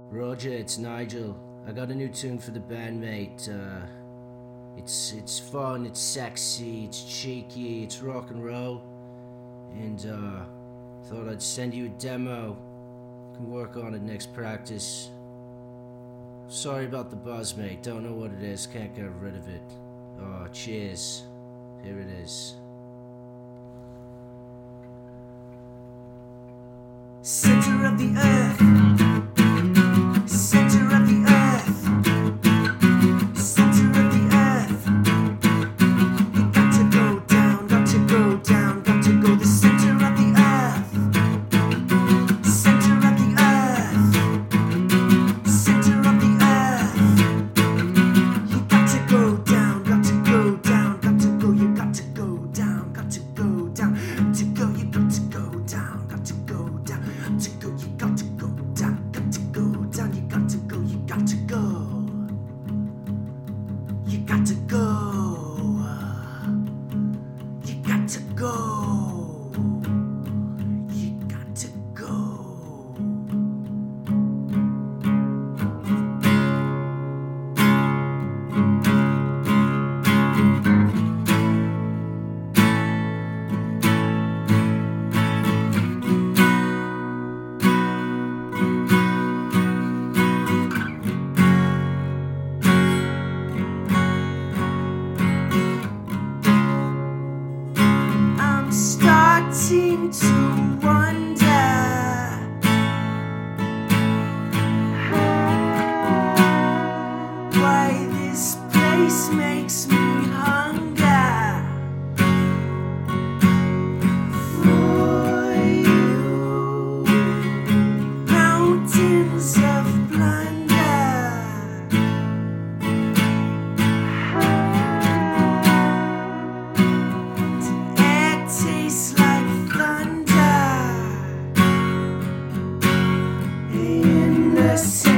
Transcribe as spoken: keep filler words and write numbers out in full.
Roger, it's Nigel. I got a new tune for the band, mate. Uh, it's it's fun, it's sexy, it's cheeky, it's rock and roll, and uh, thought I'd send you a demo. Can work on it next practice. Sorry about the buzz, mate. Don't know what it is. Can't get rid of it. Oh, cheers. Here it is. Center of the earth. Center of the earth. Center of the earth. You got to go down, got to go down, got to go the center of the earth. Center of the earth. Center of the earth. You got to go down, got to go down, got to go, you got to go down, got to go down, to go, you got to go down, got to go down, to go, you got to go down, got to go down, you got to go, you got to go, you got to go, you got to go, you got to go. I'm starting to wonder why this place makes me hunger for you. Mountains of plunder. Air tastes like thunder in the center.